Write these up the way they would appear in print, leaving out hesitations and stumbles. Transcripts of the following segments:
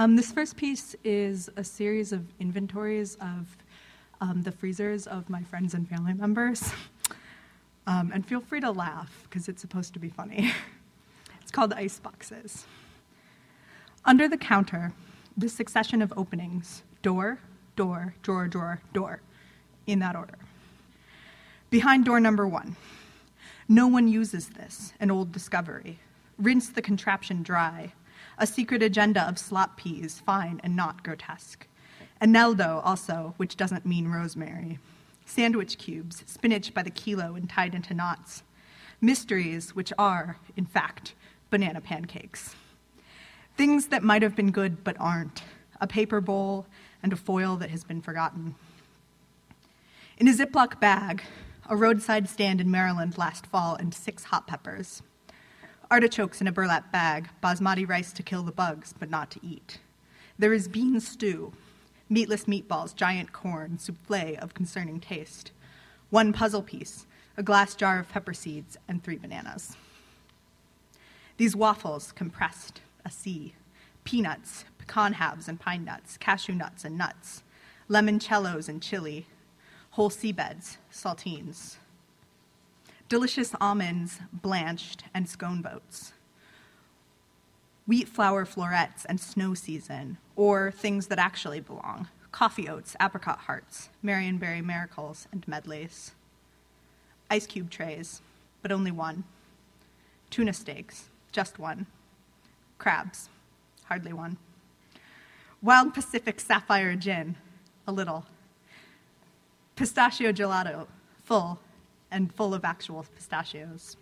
This first piece is a series of inventories of the freezers of my friends and family members. And feel free to laugh, because it's supposed to be funny. It's called Ice Boxes. Under the counter, this succession of openings, door, door, drawer, drawer, door, in that order. Behind door number 1, no one uses this, an old discovery. Rinse the contraption dry, a secret agenda of slop peas, fine and not grotesque. Eneldo also, which doesn't mean rosemary. Sandwich cubes, spinach by the kilo and tied into knots. Mysteries, which are, in fact, banana pancakes. Things that might have been good but aren't. A paper bowl and a foil that has been forgotten. In a Ziploc bag, a roadside stand in Maryland last fall and 6 hot peppers. Artichokes in a burlap bag, basmati rice to kill the bugs but not to eat. There is bean stew, meatless meatballs, giant corn, souffle of concerning taste. 1 puzzle piece, a glass jar of pepper seeds, and 3 bananas. These waffles, compressed, a sea. Peanuts, pecan halves and pine nuts, cashew nuts and nuts. Limoncellos and chili. Whole seabeds, saltines. Delicious almonds, blanched, and scone boats. Wheat flour florets and snow season, or things that actually belong. Coffee oats, apricot hearts, marionberry miracles, and medleys. Ice cube trays, but only 1. Tuna steaks, just 1. Crabs, hardly 1. Wild Pacific sapphire gin, a little. Pistachio gelato, full, and full of actual pistachios.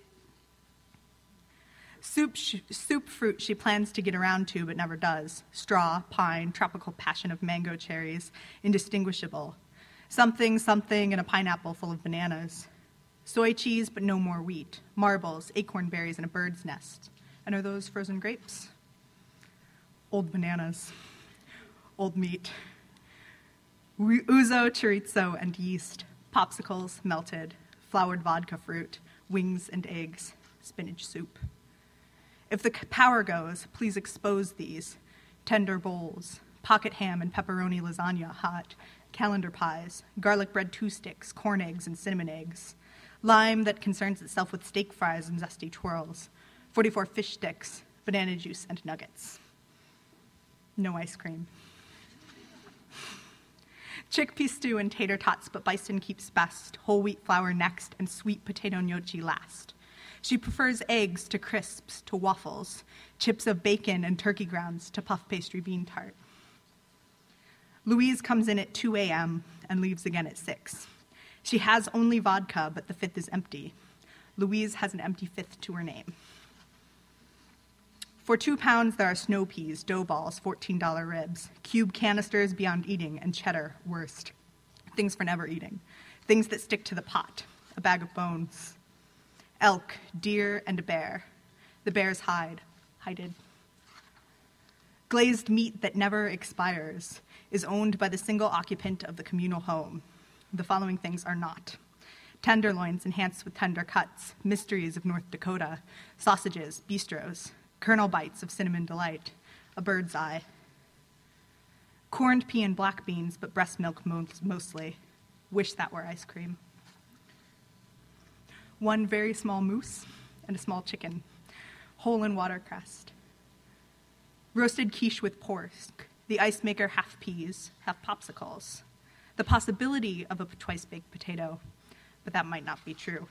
Soup fruit she plans to get around to but never does. Straw, pine, tropical passion of mango cherries, indistinguishable. Something, something, and a pineapple full of bananas. Soy cheese, but no more wheat. Marbles, acorn berries, and a bird's nest. And are those frozen grapes? Old bananas. Old meat. Ouzo, chorizo, and yeast. Popsicles, melted. Floured vodka fruit. Wings and eggs. Spinach soup. If the power goes, please expose these. Tender bowls. Pocket ham and pepperoni lasagna hot. Calendar pies. Garlic bread 2 sticks. Corn eggs and cinnamon eggs. Lime that concerns itself with steak fries and zesty twirls. 44 fish sticks. Banana juice and nuggets. No ice cream. Chickpea stew and tater tots, but bison keeps best. Whole wheat flour next, and sweet potato gnocchi last. She prefers eggs to crisps to waffles, chips of bacon and turkey grounds to puff pastry bean tart. Louise comes in at 2 a.m. and leaves again at 6. She has only vodka, but the 5th is empty. Louise has an empty 5th to her name. For £2, there are snow peas, dough balls, $14 ribs, cube canisters beyond eating, and cheddar, worst. Things for never eating. Things that stick to the pot. A bag of bones. Elk, deer, and a bear. The bear's hided. Glazed meat that never expires is owned by the single occupant of the communal home. The following things are not. Tenderloins enhanced with tender cuts, mysteries of North Dakota, sausages, bistros, kernel bites of cinnamon delight, a bird's eye. Corned pea and black beans, but breast milk mostly. Wish that were ice cream. 1 very small moose and a small chicken, hole in watercress. Roasted quiche with pork, the ice maker half peas, half popsicles. The possibility of a twice-baked potato, but that might not be true.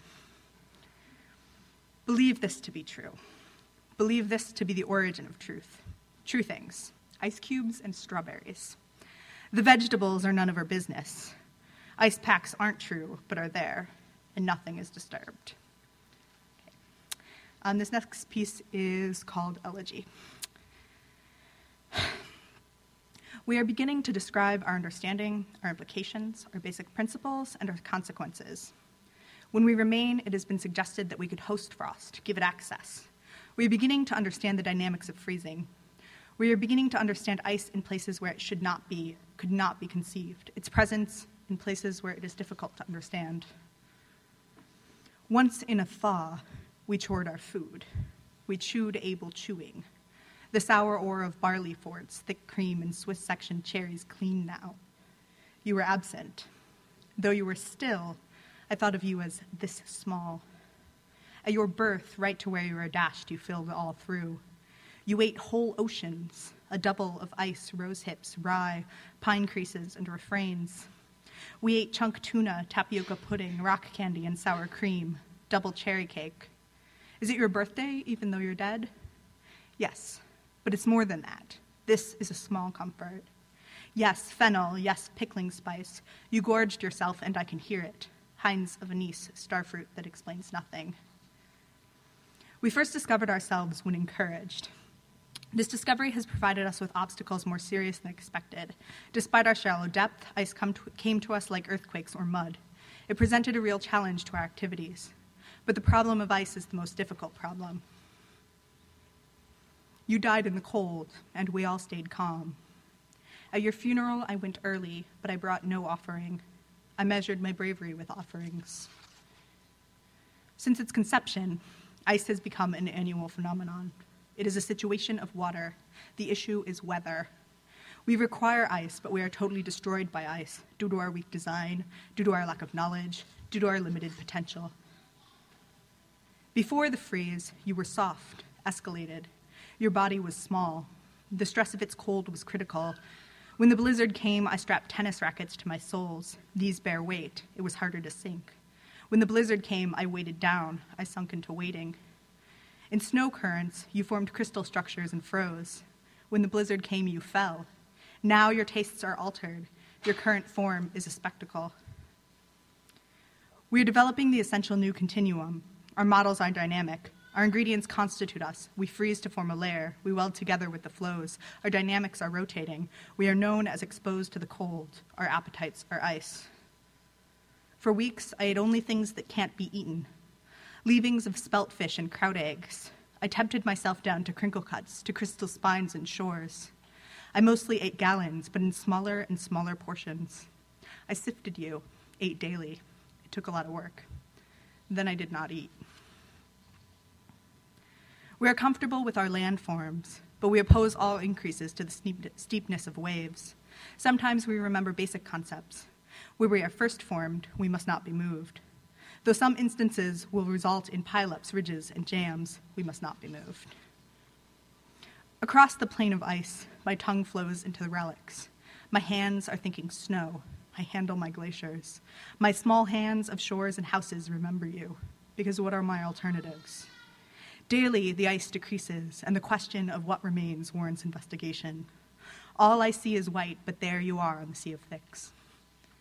Believe this to be true. Believe this to be the origin of truth. True things, ice cubes and strawberries. The vegetables are none of our business. Ice packs aren't true, but are there, and nothing is disturbed. Okay. This next piece is called Elegy. We are beginning to describe our understanding, our implications, our basic principles, and our consequences. When we remain, it has been suggested that we could host frost, give it access. We are beginning to understand the dynamics of freezing. We are beginning to understand ice in places where it should not be, could not be conceived, its presence in places where it is difficult to understand. Once in a thaw, we chored our food. We chewed able chewing. The sour ore of barley forts, thick cream and Swiss section cherries clean now. You were absent. Though you were still, I thought of you as this small. At your birth, right to where you were dashed, you filled all through. You ate whole oceans, a double of ice, rose hips, rye, pine creases, and refrains. We ate chunk tuna, tapioca pudding, rock candy, and sour cream, double cherry cake. Is it your birthday, even though you're dead? Yes, but it's more than that. This is a small comfort. Yes, fennel, yes, pickling spice. You gorged yourself, and I can hear it. Heinz of anise, starfruit that explains nothing. We first discovered ourselves when encouraged. This discovery has provided us with obstacles more serious than expected. Despite our shallow depth, ice came to us like earthquakes or mud. It presented a real challenge to our activities. But the problem of ice is the most difficult problem. You died in the cold, and we all stayed calm. At your funeral, I went early, but I brought no offering. I measured my bravery with offerings. Since its conception, ice has become an annual phenomenon. It is a situation of water. The issue is weather. We require ice, but we are totally destroyed by ice due to our weak design, due to our lack of knowledge, due to our limited potential. Before the freeze, you were soft, escalated. Your body was small. The stress of its cold was critical. When the blizzard came, I strapped tennis rackets to my soles. These bear weight. It was harder to sink. When the blizzard came, I weighted down. I sunk into waiting. In snow currents, you formed crystal structures and froze. When the blizzard came, you fell. Now your tastes are altered. Your current form is a spectacle. We are developing the essential new continuum. Our models are dynamic. Our ingredients constitute us. We freeze to form a layer. We weld together with the flows. Our dynamics are rotating. We are known as exposed to the cold. Our appetites are ice. For weeks, I ate only things that can't be eaten. Leavings of spelt fish and kraut eggs. I tempted myself down to crinkle cuts, to crystal spines and shores. I mostly ate gallons, but in smaller and smaller portions. I sifted you, ate daily. It took a lot of work. Then I did not eat. We are comfortable with our landforms, but we oppose all increases to the steepness of waves. Sometimes we remember basic concepts. Where we are first formed, we must not be moved. Though some instances will result in pileups, ridges, and jams, we must not be moved. Across the plain of ice, my tongue flows into the relics. My hands are thinking snow. I handle my glaciers. My small hands of shores and houses remember you, because what are my alternatives? Daily, the ice decreases, and the question of what remains warrants investigation. All I see is white, but there you are on the sea of thicks.